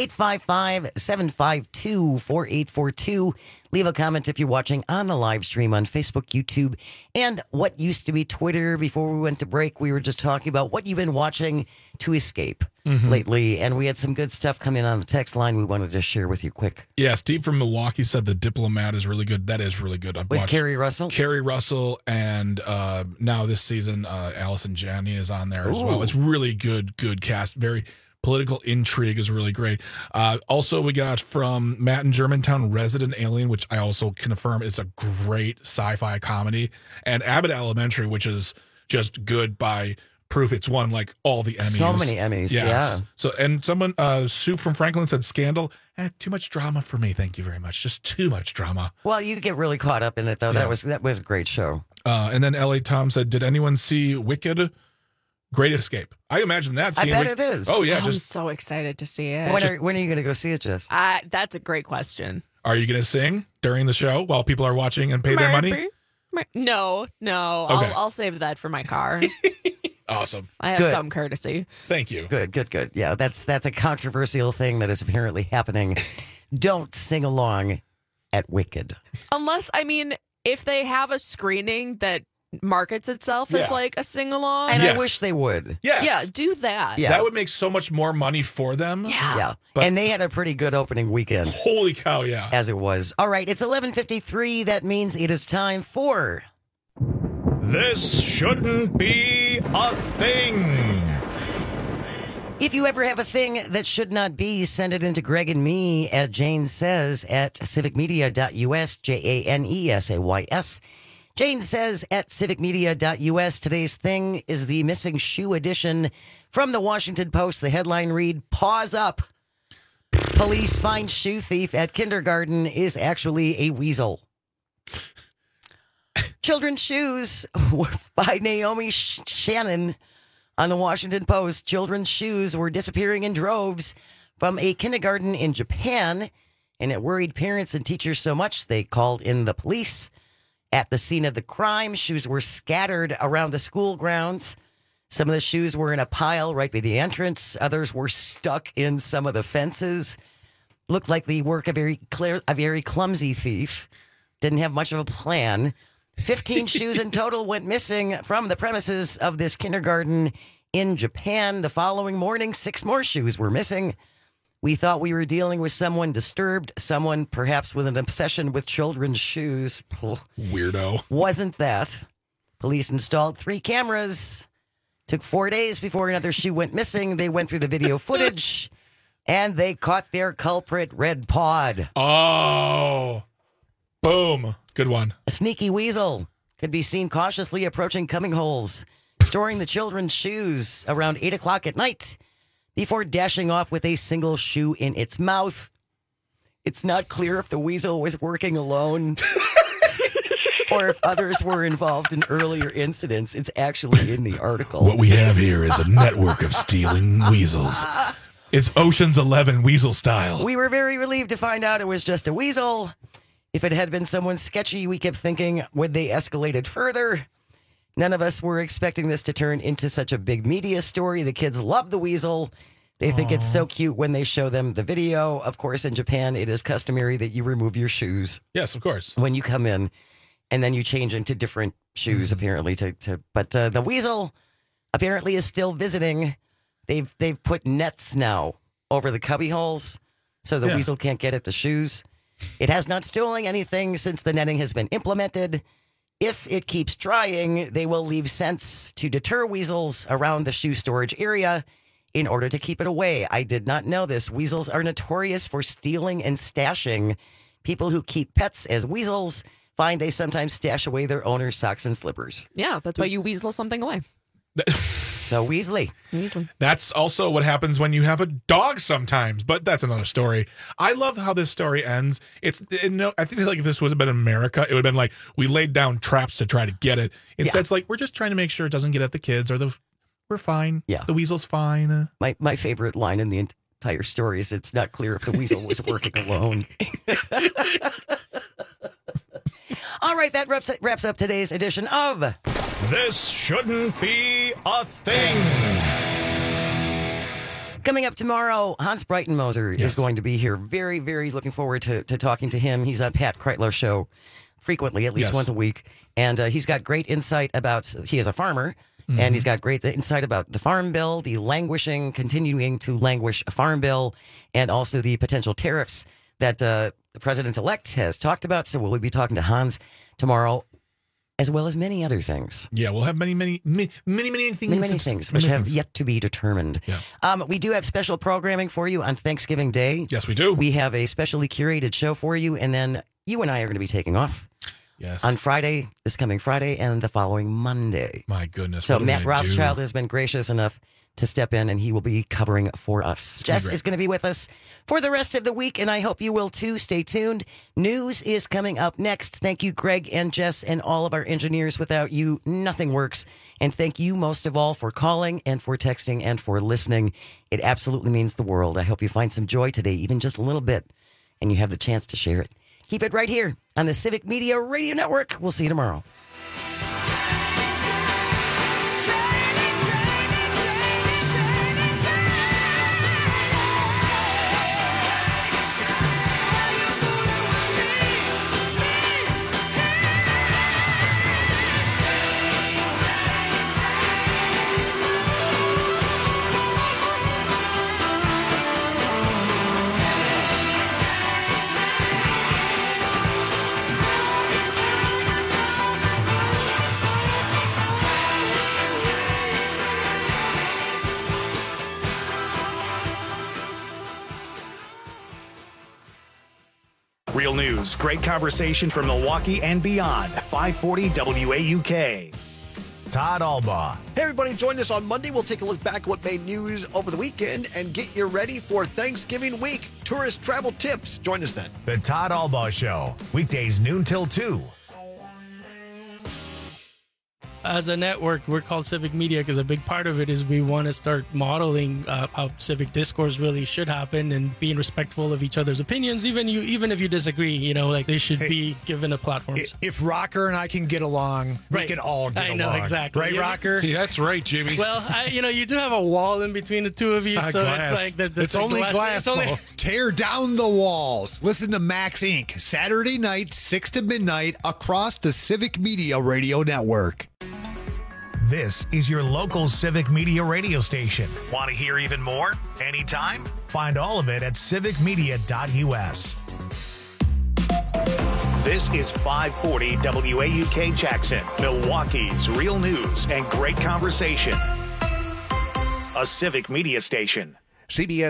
855-752-4842. Leave a comment if you're watching on the live stream on Facebook, YouTube, and what used to be Twitter. Before we went to break, we were just talking about what you've been watching to escape lately, and we had some good stuff coming on the text line we wanted to share with you quick. Yeah, Steve from Milwaukee said The Diplomat is really good. That is really good. I've With watched Kerry Russell? Kerry Russell, and now this season, Allison Janney is on there as well. It's really good cast. Very political intrigue is really great. Also, we got from Matt in Germantown, Resident Alien, which I also confirm is a great sci-fi comedy, and Abbott Elementary, which is just good by proof. It's won like all the Emmys. So many Emmys, yeah. So, and someone, Sue from Franklin said Scandal. Too much drama for me. Thank you very much. Just too much drama. Well, you get really caught up in it, though. Yeah. That was a great show. And then L.A. Tom said, did anyone see Wicked? Great Escape. I imagine that. I bet it is. Oh, yeah. I'm so excited to see it. When are you going to go see it, Jess? That's a great question. Are you going to sing during the show while people are watching and pay their money? No. Okay. I'll save that for my car. Awesome. I have some courtesy. Thank you. Good. Yeah, that's a controversial thing that is apparently happening. Don't sing along at Wicked. Unless, if they have a screening that markets itself as like a sing-along. And I wish they would. Yes. Yeah, do that. Yeah. That would make so much more money for them. Yeah. But- And they had a pretty good opening weekend. Holy cow, yeah. As it was. All right, it's 11:53. That means it is time for... This shouldn't be a thing. If you ever have a thing that should not be, send it into Greg and me at Jane Says at civicmedia.us, JANESAYS. Jane Says at civicmedia.us. Today's thing is the missing shoe edition from the Washington Post. The headline read, Paws Up. Police find shoe thief at kindergarten is actually a weasel. Children's shoes by Naomi Shannon on the Washington Post. Children's shoes were disappearing in droves from a kindergarten in Japan, and it worried parents and teachers so much they called in the police. At the scene of the crime, shoes were scattered around the school grounds. Some of the shoes were in a pile right by the entrance. Others were stuck in some of the fences. Looked like the work of a very clumsy thief. Didn't have much of a plan. 15 shoes in total went missing from the premises of this kindergarten in Japan. The following morning, 6 more shoes were missing. We thought we were dealing with someone disturbed, someone perhaps with an obsession with children's shoes. Weirdo. Wasn't that. Police installed 3 cameras. Took 4 days before another shoe went missing. They went through the video footage, and they caught their culprit, Red Pod. Oh, boom. Good one. A sneaky weasel could be seen cautiously approaching Cumming holes, storing the children's shoes around 8 o'clock at night before dashing off with a single shoe in its mouth. It's not clear if the weasel was working alone or if others were involved in earlier incidents. It's actually in the article. What we have here is a network of stealing weasels. It's Ocean's 11 weasel style. We were very relieved to find out it was just a weasel. If it had been someone sketchy, we kept thinking, would they escalate it further? None of us were expecting this to turn into such a big media story. The kids love the weasel. They think it's so cute when they show them the video. Of course, in Japan, it is customary that you remove your shoes. Yes, of course. When you come in, and then you change into different shoes, apparently. But the weasel apparently is still visiting. They've put nets now over the cubby holes, so the weasel can't get at the shoes. It has not stolen anything since the netting has been implemented. If it keeps trying, they will leave scents to deter weasels around the shoe storage area in order to keep it away. I did not know this. Weasels are notorious for stealing and stashing. People who keep pets as weasels find they sometimes stash away their owner's socks and slippers. Yeah, that's why you weasel something away. So Weasley. That's also what happens when you have a dog sometimes, but that's another story. I love how this story ends. I feel like if this was been America, it would have been like, we laid down traps to try to get it. Instead, it's like, we're just trying to make sure it doesn't get at the kids, or we're fine. Yeah. The weasel's fine. My favorite line in the entire story is, it's not clear if the weasel was working alone. All right, that wraps up today's edition of This Shouldn't Be a Thing. Coming up tomorrow, Hans Breitenmoser is going to be here. Very, very looking forward to talking to him. He's on Pat Kreitler's show frequently, at least once a week. And he's got great insight he is a farmer, and he's got great insight about the farm bill, the continuing to languish farm bill, and also the potential tariffs that the president-elect has talked about. So we'll be talking to Hans tomorrow, as well as many other things. Yeah, we'll have many things. Many things, which have yet to be determined. Yeah. We do have special programming for you on Thanksgiving Day. Yes, we do. We have a specially curated show for you, and then you and I are going to be taking off. Yes. On Friday, this coming Friday, and the following Monday. My goodness. So Matt Rothschild has been gracious enough to step in, and he will be covering for us. Jess is going to be with us for the rest of the week, and I hope you will too. Stay tuned. News is coming up next. Thank you, Greg and Jess, and all of our engineers. Without you, nothing works. And thank you most of all for calling and for texting and for listening. It absolutely means the world. I hope you find some joy today, even just a little bit, and you have the chance to share it. Keep it right here on the Civic Media Radio Network. We'll see you tomorrow. Real news, great conversation from Milwaukee and beyond. 540 WAUK. Todd Albaugh. Hey, everybody, join us on Monday. We'll take a look back at what made news over the weekend and get you ready for Thanksgiving week. Tourist travel tips. Join us then. The Todd Albaugh Show. Weekdays noon till 2. as a network, we're called Civic Media because a big part of it is we want to start modeling how civic discourse really should happen and being respectful of each other's opinions, even if you disagree. Like they should be given a platform. If Rocker and I can get along, we can all get along. I know, exactly. Right, Rocker? Yeah, that's right, Jimmy. Well, you do have a wall in between the two of you, so glass. it's like it's only glass. Tear down the walls. Listen to Max Inc. Saturday night, 6 to midnight, across the Civic Media Radio Network. This is your local Civic Media radio station. Want to hear even more? Anytime? Find all of it at civicmedia.us. This is 540 WAUK Jackson, Milwaukee's real news and great conversation. A Civic Media station. CBS